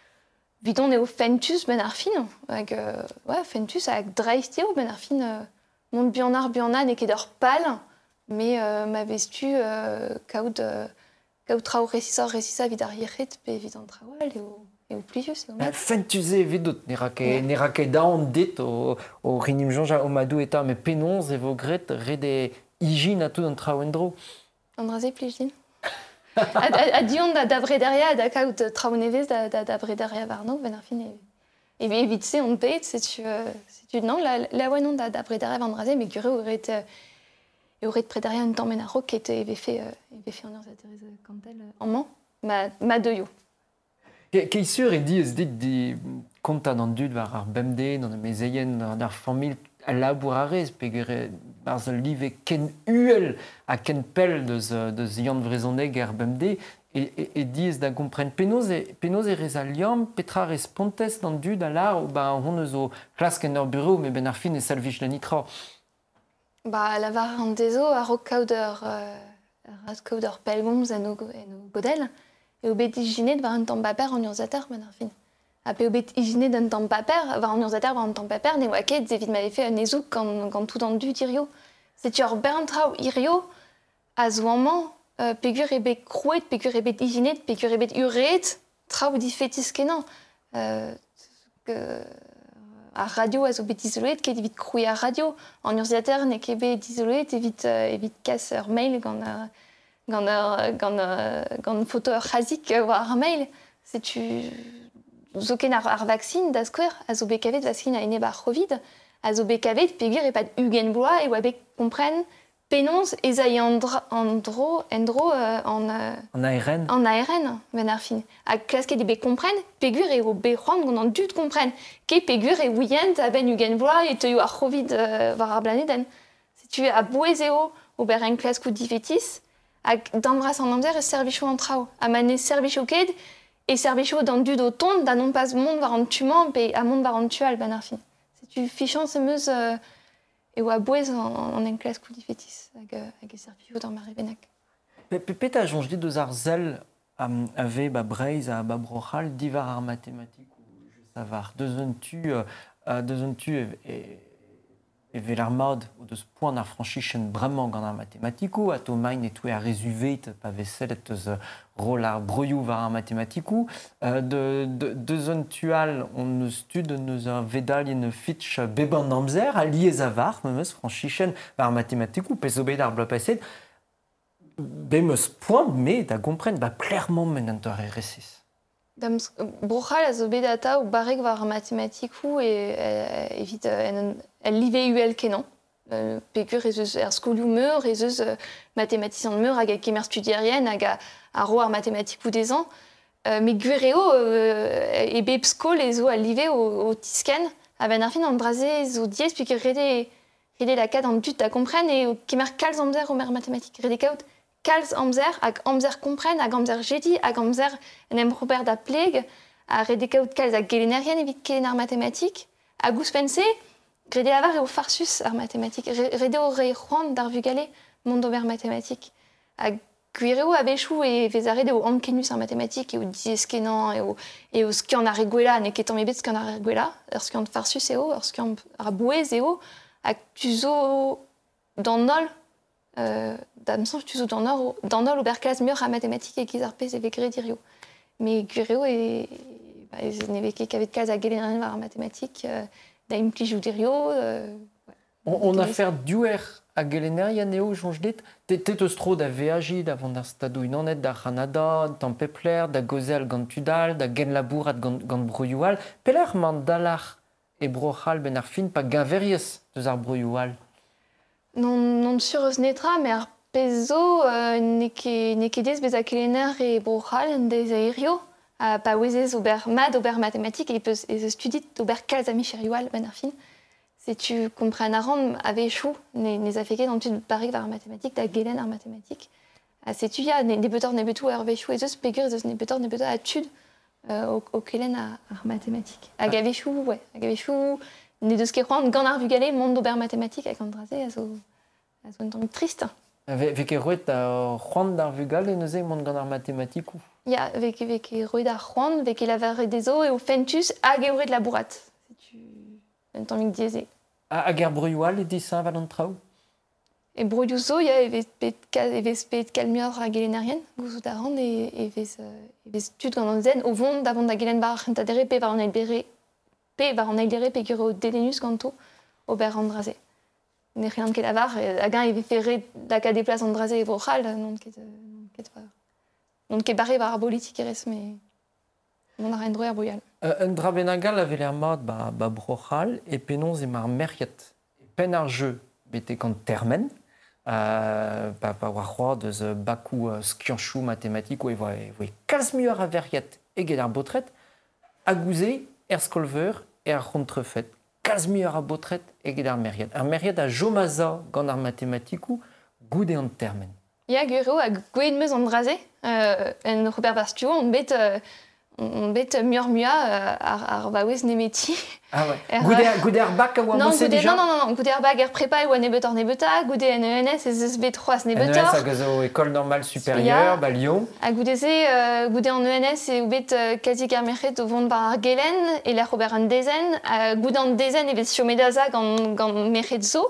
Vidon eo fentus ben ar fin, hag, euh, ouais, fentus hag dreistio ben ar fin, euh, mont buanar buanan e ket ur pal, me euh, ma vestu euh, kaout, euh, kaout trao resisor resisa vid ar yechet pe vid an traoal eo, et au plius, et au Ben, mat. fentuze vidot, n'ira ket Ouais. n'ira ket daon dit o o rinim jonja o madou eta me penonz evo gret rede hygiene a tout an traoendro. Andraze plij din. a, a, a dion da, da brederia, da kaout traonevez da, da, da brederia varno, ben ar fin e... Et bien, vite, c'est on paye, c'est tu, c'est tu non, la la ouais non da da brederia vandraze, mais gure aurait et aurait de brederia un temps menaro qui était avait fait avait fait en heures à Thérèse Cantel en man, ma ma de yo. Ke sur e di eus dit di konta an dud war ar bemde, dans me zeien d'ar famil a labourarez, pegure barz ul live ken uel a ken pel deus, deus yann vrezoneg ar bemde, et, et, et diz da kompren penoz e, penoz e rez al liam, petra rez pontez d'an dud a lar, ou ba hon eus o klask en ur bureau, me ben ar fin e salvich la nitra. Bah, la var an dezo a ro kaout-ur euh, ur kaout-ur pelgomz en o, en o godel, et au bet iginet war un tamm paper en urzater ben ar fin. A pe au bet iginet d'un tamm paper, war en urzater war un tamm paper, ne oa ket evit m'avait fait un ezouk quand, quand tout an dud irio. C'est ur bern trao irio a zo amman, euh, pegur e bet krouet, pegur e bet iginet, pegur e bet uret, trao di fetis kenan. Euh, que... a radio a zo bet isolet, ket evit krouet a radio. En urzater ne ket bet isolet, evit, euh, evit kas ur mail gant ur, gant ur, gant ur, gant photo ur chazik war ar mail. C'est tu... Zo ken ar, ar vaccine da skwer, a zo bet kavet vaccine a ene bar Covid, a zo bet kavet pegur e pat ugen bloa e oa bet kompren penonz ez a andro, andro, endro euh, en, euh, En A R N. en A R N, ben ar fin. A klasket e bet kompren, pegur e o bet c'hoant gant an dud kompren. Ke pegur e ouient a ben ugen bloa e teuio ar Covid euh, war ar blaneden. Si tu a bouez eo o ber en klaskou difetis, hag d'ambras an amzer e servicho an trao. A mane servicho ket, e servicho d'an dud o tont, da non pas mont war an tuman, pe a mont war an tual ben ar fin. Si tu fichant se meus euh, e oa bouez an, an en klaskou difetis, hag, hag e servicho d'an mar evenak. Pe pe pet a jonj dit deus ar zel um, ave ba breiz a ba brochal divar ar matematik ou je savar. Deus un tu, uh, deus un tu e, e, e vel ar mod o deus poan ar franchichen bremañ gant ar matematikou, a to main e toe a rezuvet pa veselet eus uh, rol ar broioù war ar matematikou. Uh, de, de, deus un tual on eus tud neus ar vedal en fitch beban amzer a liez a var, memeus franchichen war ar matematikou, pe zo bet ar blopaset, bemeus point, mais da kompren, ba clairement men an tor R S S. Dam brochal a zo bet ata ou barek war ar matematikou e, e, evit en, en live uel kenan. Euh, pegur ez eus er skoulioù meur, ez eus euh, matematician meur hag a kemer studierien hag a, a ro ar matematikou dezan. Euh, me gureo euh, e bep skol e zo a live o, o tisken a ben ar fin an braze zo diez pegur rede, rede la kad an dud da kompren e o kemer kalz amzer o mer matematik. Rede kaout kalz amzer hag amzer kompren hag amzer jedi hag amzer en em Robert da pleg a rede kaout kalz hag gelenerien evit kelen ar matematik a gous pense rede lavar eo farsus ar matematik. Rede o re c'hoant d'ar vugale mont d'ober matematik. Hag gwireo a bechou e vez a rede o ankenus ar matematik e o diez kenan e o, e o skiant ar regwela ne ket tamm ebet skiant ar regwela, ur skiant farsus eo, ur skiant ar bouez eo, hag tu zo d'an nol, euh, d'am sanj tu zo d'an nol, d'an nol ober klaz meur ar matematik e giz ar pez e vegre dirio. Me gwireo e, ba, ez ne veke kavet kalz a gelenerien war ar matematik, euh, da implijou dirio. Euh, ouais. On, on a fait duer a gelenerien eo jonj dit, tet eus tro da veajid avant d'ar stadou unanet da Canada, d'an pepler, da gozel gant tudal, da gen labourat gant, gant broioal. Peler man dalar e brochal ben ar fin pa gaveriez deus ar broioal. Non, non sur eus netra, mais ar pezo euh, ne ket ne ket ez bez a kelener e brochal en deiz aerio, a pa ouezez ober mad ober matematik e peus ez eus studit ober kalz a micherioal ben ar fin. Si tu comprends a ran ave chou ne ne a feket an tud barek war ar matematik da gelen ar matematik. A se tu ya ne betor ne betou ar vechou ez eus pegur ez eus ne betor ne betor a tud euh, o, o kelen ar, ar matematik. Hag a vechou, ouais, hag a vechou ne deus ket c'hoant gant ar vugale mont d'ober matematik hag an draze a zo a zo un tamm trist. Vek e roet a c'hoant d'ar vugal e neuze mont gant ar matematikou. Ya, vek vek e roet ar c'hoant, vek e lavar dezo e o fentus hag e oret labourat. Si tu un tamm dieze. A, a ger broioal e disan val an traoù? Et broiuso, il y a evez pet kalmior a gelenarien, gouzout a ran, et evez stud gant an zen, au vond davant da gelen bar rentadere, pe var an elbere, pe var an elbere, pe gure o delenus ganto, o ber andraze. Ne rien ket avar, hag an evez ferre da ka deplaz andraze e vrochal, non ket, non ket var. Non ket barre var ar politik erez, me... Non a rendroe ar boial. Un dra benagal avait l'air mat ba, ba brochal, e penons e mar merket. Pen ar jeu, bete kant termen, Uh, pa, pa war c'hoar deus uh, bakou uh, skianchou mathématique ou e voe, voe kalz muioc'h a verriet eget ar botret, a gouze er skolver e ar c'hontrefet. Kalz muioc'h a botret eget ar meriet. Ar meriet a jomaza gant ar mathématikou goude an termen. Ya guro a goued meus an draze, uh, en Robert Bastio, on bet... Uh, on bet mur mua uh, ar, ar vaouez nemeti. Ah ouais. Er, goude, goude ar bac a oa non, mosse goude, déjà? Non, non, non, goude ar bag er prepa e oa nebetor nebeta, goude en E N S ez eus bet troaz nebetor. N E S hag eus o École Normale Supérieure, ba Lyon. A goude ze, uh, goude en E N S e oubet uh, kazik ar merc'het o vont bar ar gelen, e l'ar ober an dezen, a goude an dezen e vez chomedaza gant, gant merc'het zo,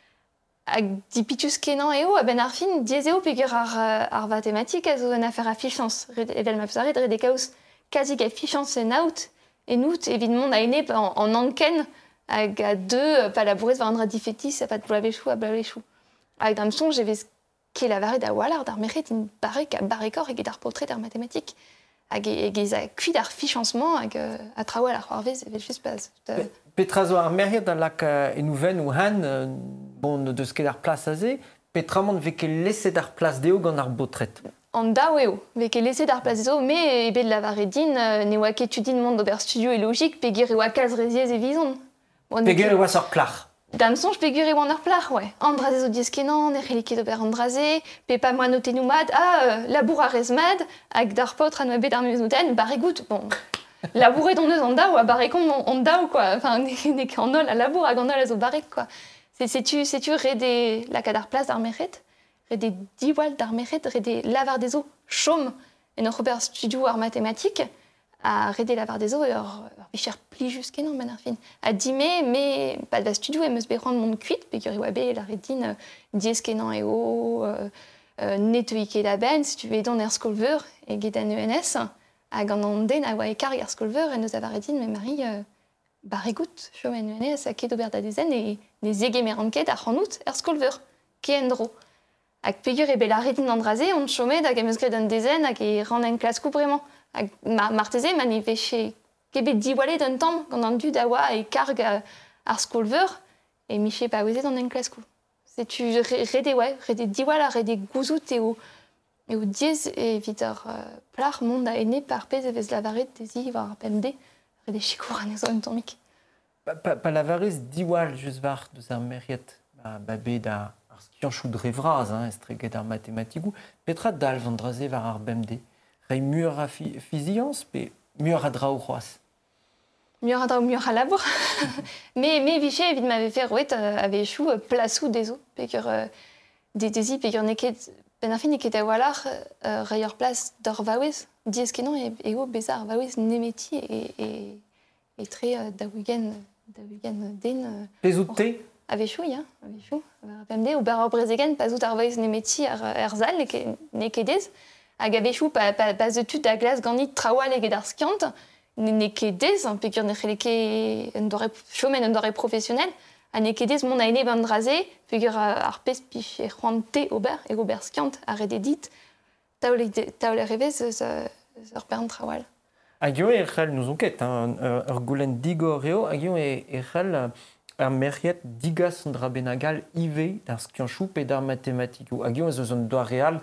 hag dipitus kenan eo, a ben ar fin, diez eo pegur ar, ar mathématique a zo an afer a fichans, evel ma peus red kaouz kazik a fichans en out, et nous, évidemment, on a aîné en, en anken, avec deux, pas la bourrée, va rendre diffétis, pas de blavechou à blavechou. Avec d'un son, j'ai vu qui la varée d'awalard, d'ar mérite, une barrique à barricor et d'ar portrait d'ar mathématique. Avec des cuits d'ar fichancement, avec à trawal à roarvez, et juste pas. Petrazo ar meriet a lak e nouven ou han, bon, de ce qu'est ar place azé, petramant veke laisser d'ar place deo gant ar botret. En daou eo, veke laissé d'ar place zo, mais ebe de la varedine, ne oa ketudin monde d'ober studio et logique, pegir e oa kalz reziez e vizon. Bon, pegir e oa sor clar. Dam sonj pegir e oa ar plar, ouais. Andraze zo dieskenan, ne relike d'ober andraze, pe pa moa note nou mad, ah, euh, labour a rez mad, hag d'ar potre an oa bet ar meusnouten, barregout, bon. Labouret don eus an daou, a barrekon an daou, quoi. Enfin, ne ket an ol a labour hag an ol a zo barrek, quoi. C'est-tu, c'est-tu rede la kad ar place d'ar meret? Rede diwal d'ar meret, rede lavar des eaux chaume en ur Robert Studio ar mathématique, a rede lavar des eaux et ur bicher pli jusqu'enan ben ar fin. A dime, mais pas de studio, em eus bet rand mont kuit, pegur e oa bet la redine dieskenan eo, euh, euh, neteuike da ben, si tu veux don er skolver, e get an E N S, hag an an den a oa e karg er skolver, en eus a varedine, me mari, euh, barregout, chom en E N S, a ket ober da dezen, e ne zege meranket a c'hanout er skolver, ke en dro. Hag pegur e bet la redine andraze, on chomet hag em eus gret an dezen, hag e ran en klaskou bremañ. Hag marteze, man e veche kebet diwale d'un tamm, gant an dud a oa e karg ar skolver, e miche pa oezet an en klaskou. Setu rede, ouais, rede diwal a rede gouzout eo, eo diez e vit ar uh, plar mont a ene par pez e vez lavaret dezi war ar P M D, rede chikour an ezo un tammik. Pa, pa, pa lavarez diwal just var deus ar meriet, ba, ba bet ar skianchou drevraz, hein, estreget ar mathématikou, petra dal vandraze var ar B M D. Rai muur a fi, fizians, pe muur a drao c'hoaz. Muur a drao, muur a labour. mais, mais viché, evit m'avait fait rouet, euh, avait chou euh, plasou des eaux, pegur euh, des desi, pegur neket, ben ar fin neket a walar, euh, rai ur place d'or vaouez, diez kenan e, eo bezar vaouez nemeti e, e, e tre euh, da wigen, da wigen den... Euh, Pezout te? Ave chou, ya, ave chou. Ar P M D, ou bar ar brezegen, pazout ar vaouez nemeti ar, ar zal, ne kedez, hag ave chou, pa, pa, pa de tud a glas ganit trawal eget ar skiant, ne, ne kedez, hein, pegur ne releke un dore chomen, un dore professionnel, a ne kedez mon a ene bandraze, pegur ar pez pich e c'hoante ober, e ober skiant, a rede dit, taole, taole revez eus ur pern trawal. Hag eo e c'hell nous on ket, hein, ur goulenn digor eo, hag eo e, e c'hell ar meriet digas an dra benagal ive d'ar skianchou pe d'ar mathématikou. Hag eo eus eus an doa real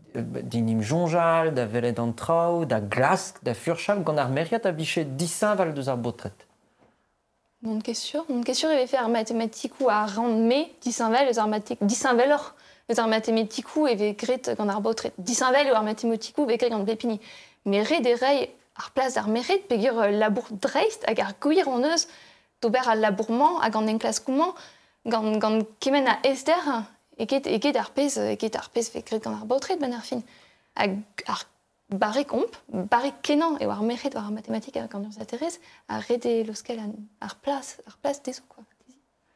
dinim jonjal, da velet an trao, da glask, da furchal, gant ar meriet a vichet disañval deus ar botret. Non ket sûr, non ket sûr eve fe ar mathématikou a rand me disañval eus ar mathématikou, disañval or eus ar mathématikou eve gret gant ar botret. Disañval eo ar mathématikou eve gret gant bepini. Me re de rei ar plas ar meret pegur labour dreist hag ar gouir an eus d'ober al labourman hag an enklaskouman gant, gant kemen a ester eket, eket ar pez, eket ar pez fe gret gant ar botret ben ar fin. Hag ar barrek omp, barrek kenan eo ar meret war ar mathématik hag an ur zaterez a rede loskel ar plas, ar plas dezo, quoi.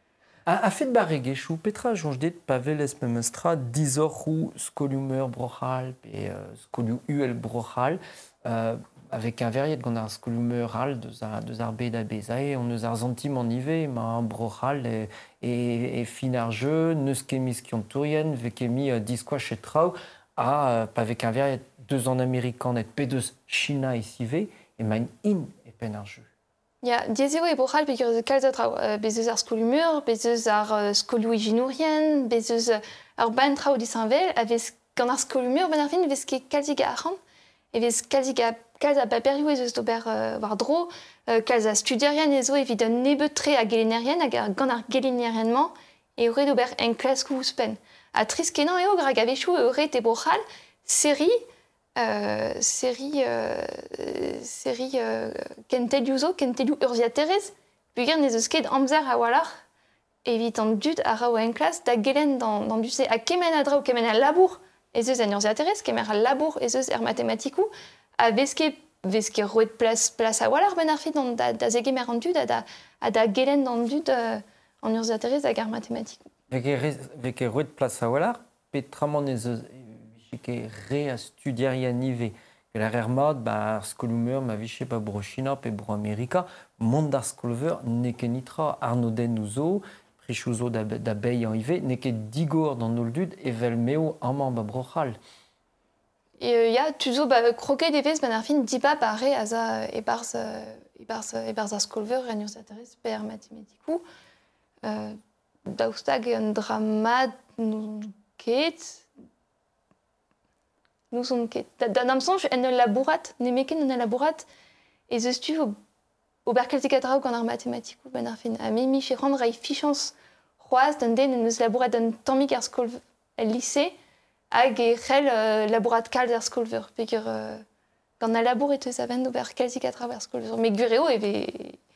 A, a fait de barregechou, petra jonjdet paveles memestra dizorou skolumer brochal et euh, skolu uel brochal euh, avec un verrier de gandar skolumer al de za de zarbe da bezae on eus ar zantim en ive ma un brochal et et, et finarjeu neus kemis kiontourien vekemi euh, disquois chez trau a euh, avec un verrier deux en américain et p deux china et cive et main in et penarjeu. Ja, diezeo e bochal peogwir eus kalz atrao. Uh, bezeus ar skolumur, bezeus ar uh, skolioù ijinourien, bezeus uh, ar ban trao disanvel, a vez gant ar skolumur ben ar fin vez ket kalzig a arc'hant, e vez kalzig a kalz a baperioù ez eus d'ober uh, war dro, uh, kalz a studierien ezo evit un nebetre a gelenerien hag ar gant ar gelenierienman e eure d'ober en klaskou ouzpen. A triskenan eo grag a vechou eure te bochal, seri, Euh, série euh, série euh, kentelioù kentelioù urziaterez puger ne eus ket amzer a walar evit an dud a rao en klas da gelen dans dans du se a kemen a drao kemen a labour ez eus an urziaterez kemen a labour ez eus er matematikou a veske veske roet place place a walar ben ar fi dans da da zegemer an dud a da a da gelen dans dud uh, an urziaterez hag er matematikou veke roet place a walar petramant ez eus que re a studiarian ive. Que la rermad, ba skolumer ma viche pa brochina pe bro Amerika, mont d'ar skolver ne ket nitra arnoden ouzo, prichouzo da, da bei an ive, ne ket digor dans noldud evel meo amman ba brochal. Et il euh, y a tuzo ba croquet des ves ben ar fin dipa pare a za e barz e barz e barz ar skolver en urziaterez per matematikou. Euh, daoustag un dramad nou ket nous sommes ket. Dan am sonj en ul labourat, ne meken en ul labourat, e zeus tu o, o berkelzik a draoù gant ar matematikou ben ar fin. A me mi che rand rai fichans c'hoaz d'an den en eus labourat d'an tammig ar skol el lycée hag e c'hell euh, labourat kalz ar skolver. Peogwir euh, gant a labour e teus a-benn o berkelzik a draoù ar skolver. Me gureo eve...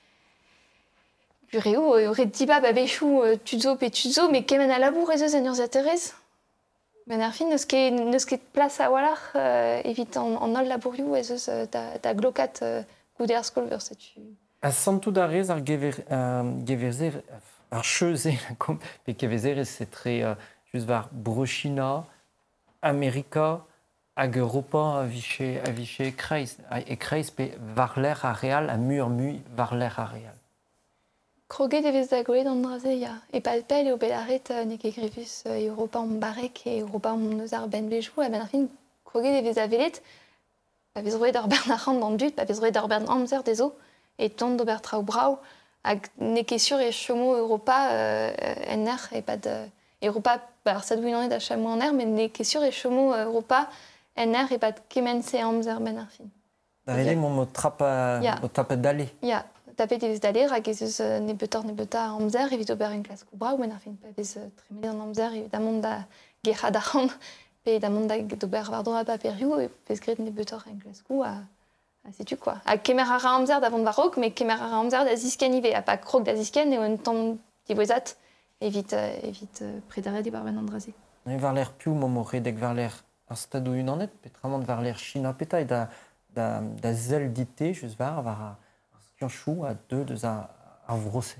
Gureo e ore dibab a vechou euh, tuzo pe tuzo, me kemen a labour ez eus en urziaterez. Ben ar fin, neus ket, neus ket plas a walar euh, evit an, an ol labourioù ez eus euh, da, da glokat euh, goude ar skolver, setu. A santou da rez ar gever, euh, geverze, ar cheuze, pe kevezere setre euh, just var brochina, Amerika, hag Europa a viche, a viche kreiz, e kreiz pe var l'er a real, a mur mui var l'er a real. Kroget e vez da golet an draze, ya. E pal pel eo belaret euh, ne ket grevus euh, Europa an barek e Europa an eus ar ben bejou, a ben ar fin kroget e vez a velet, pa vez roet ar bern ar c'hant d'an dud, pa vez roet ar bern amzer dezo, e tont d'ober traoù brao, hag ne ket sur e chomo Europa euh, en er, e pad euh, Europa, ba ar sadou inanet a chamo en er, men ne ket sur e chomo Europa en er, e pad kemen se amzer ben ar fin. Da ele mo mo trapa, ya. mo trapa dale. Ya. Tapet evez d'aler hag ez eus uh, ne betor ne beta amzer evit ober en klaskou brao ben ar fin pa vez uh, tremede an amzer evit amont da gerad ar c'hant pe d'amont da d'ober war dro a paperioù e vez gret ne betor en klaskou a, a setu quoi. A kemer ar amzer d'avant war rok, me kemer ar amzer da zisken ive, a pa krog da zisken eo un tamm divoezat evit, uh, evit uh, predare di bar ben an draze. E var l'er piou mo mo redek var l'er ar stadou unanet, petramant var l'er china peta e da, da, da zel dite, just var, var a chou à deux de a ar vrose.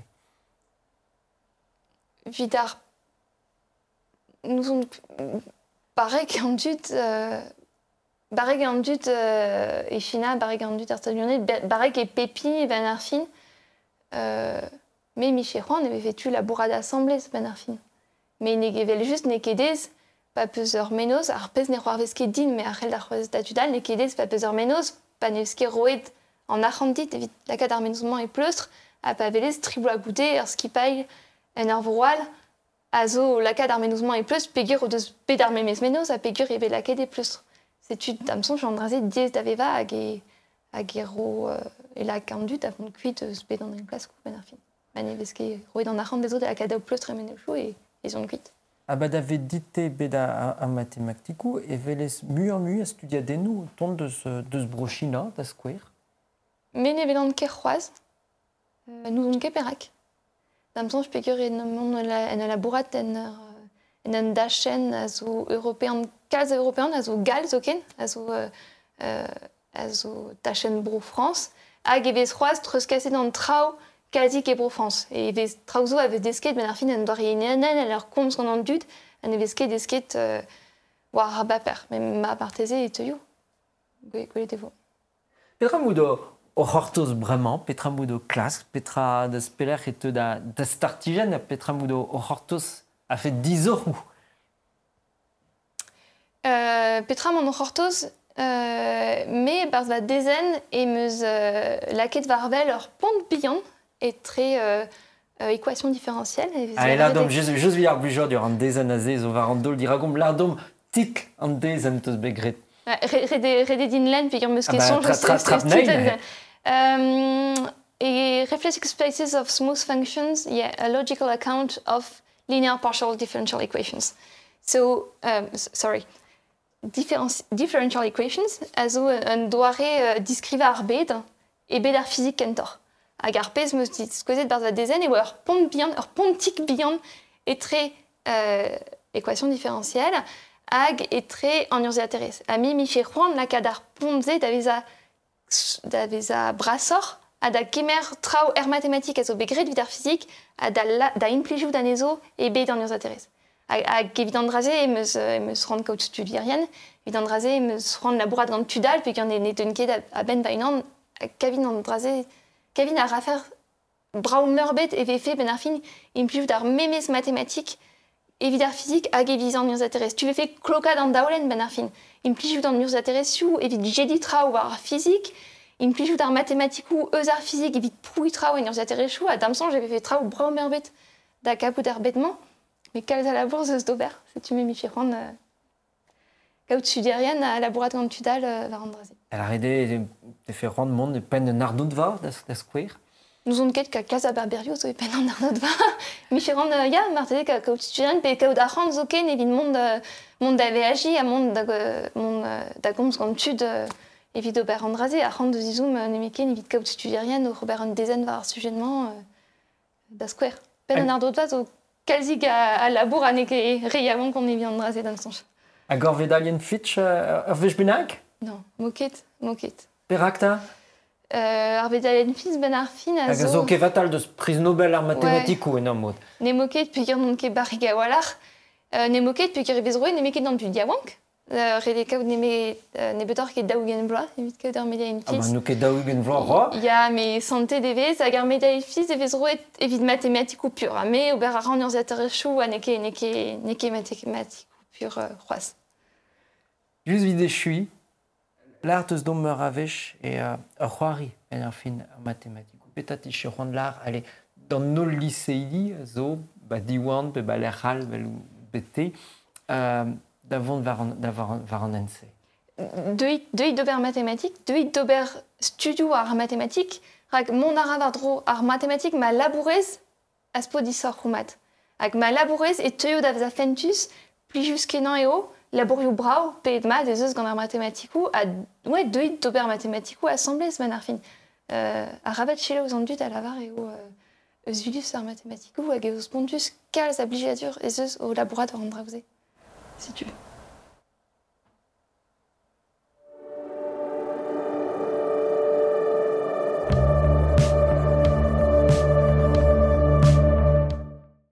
Vidar nous on barek an dud euh, barek an dud euh, e China, barek an dud ar Stadionet, barek e pepi ben ar fin euh, me mi che c'hoant eve fetu labourad assemblez ben ar fin. Me ne gevel just ne kedez pa peus ur menoz, ar pez ne c'hoar vez ket din, me ar c'hell d'ar c'hoaz statudal ne kedez pa peus ur menoz, pa ne eus ket roet en archantit evit lakaat ar menozman e pleustr, a pa velez tribou a goude ar skipail en ar vroal a zo lakaat ar menozman e pleustr peogwir o deus bet ar memez menoz a peogwir eve lakaet e pleustr. Setu am sonj an draze diez da veva hag e, hag e ro euh, e lak an dud a vont kuit eus bet an en klaskou ben ar fin. Ben e vez ket roet an archantit dezo da lakaat o pleustr e menozhou e ez on kuit. Ah bah d'ave dite beda a, a matematikou e velez mu an mu a studiadennou tont deus, deus brochina da skouer. Men e velan ket c'hoaz, euh, nous on ket perak. Dam sonj peogwir en mont en labourat en en an dachen a zo european, kalz european a zo gal zo ken, a zo euh, a zo dachen bro France, hag e vez c'hoaz treuz kaset an traoù quasi que profans. Et vez trauzo avait desket ben ar fin en doare inanen en ur komz gant an dud en evez ket desket euh, war ar baper. Men ma parteze et teuio. Gwelet evo. Petra moudo o c'hortoz bremañ, petra moudo klask, petra da speler et da, da startigen, petra moudo o c'hortoz a fait dix ans. Euh, Petra mon hortoz, euh, mais barz va dezen et meus euh, laket varvel ur pont bihan et très euh, euh, équation différentielle. Ah, et là, donc, je je vais ar bujor dur an dezen a ze, zo var an dol diragom, lardom tik an dezen teus begret. Rede din len, puis meus Ah bah, question, tra- tra- tra- nein. Um, et reflexive spaces of smooth functions, yeah, a logical account of linear partial differential equations. So, um, s- sorry. Difference, differential equations, also un doare uh, diskriva ar bed e bed ar fizik kentor. Hag ar pez meus diskozet barz a dezen e oa ur pont bihan, ur pontik bihan etre euh, équation différentielle hag etre an urze aterez. A mi miche c'hoant lakad ar pontze davez a, davez a brasor a da kemer trao er matematik a zo begret vid ar fizik a da, la, da implijout anezo e bed an urze aterez. Hag evit an draze e meus, e meus rand kaout studierien, evit an draze e meus rand labourat gant tudal, pe gant ne teun ket a ben bainan, kavin an draze, kavin a rafer brao merbet e vefe ben ar fin implijout ar memez matematik evit ar fizik hag evit an urze aterez. Tu vefe klokad an daolen ben ar fin. Implijout an urze aterez siou evit jedi trao war ar fizik, implijout ar matematikou eus ar fizik evit proui trao en urze aterez chou, a damsan je vefe trao brao merbet da kapout ar betman. Mais quelle à la bourse de Stober, si tu m'es firon, quand tu dis rien à la bourrade quand tu dalles, va rendre. Elle a aidé de faire rendre monde de peine de nardou de va, de square. Nous on quête qu'à Casa Barberio, so peine en nardou de va. Michiron, ya, Martin, quand tu dis rien, pe quand d'arrand, ok, n'évite monde, monde d'avait agi, à monde monde d'agoms quand tu de évite au père Andrasé, à rendre de zizoum, n'émike, n'évite quand tu dis rien, au Robert un dizaine va sujetement da square. Peine en nardou de va, so Kalzig a, a labour a neke reiamant qu'on est bien drasé dans son chat. A gorvedalien fitch uh, ur vech bennak? Non, moket, moket. Perakta? Euh, ar vedalien fitch ben ar fin a Hag a zo kevatal deus priz Nobel ar matematikou en mod. Ne moket puis non ke barriga walar. Euh, ne moket puis revez roe ne meket dans du diawank. Euh, Rede kaout ne me ne betor ket daougen bloa, evit kaout ar medalien Ah fitch. bah nou ket daougen vloa ro. Ya, mais santé devez, hag ar medalien fitch evez roe evit matematikou pur. Me ober ar an ur zaterechou a neke neke neke matematikou pur roaz. Just vide chui, l'art eus dom meur avech e uh, ur c'hoari en ar fin ar matematikou. Petat iche c'hoant l'art, ale, dans nol liseidi, zo, ba diwan, pe ba l'erral, be bete, euh, d'avant var an ense. Deuit deuit d'ober mathématique, deuit d'ober studio ar mathématique, rak mon ara var dro ar mathématique ma labourez as po disor roumat. Hag ma labourez et teuio da veza fentus, pli jus kenan eo, labourioù brao, pe et mat ez eus gant ar mathematikou, a ouais, deuit d'ober mathematikou assemblez man ar fin. Euh, a rabat chelo eus an dud a lavar eo euh, eus vidus ar mathematikou hag eus pontus kalz a blijadur ez eus o labourat war an draouze, si tu veux.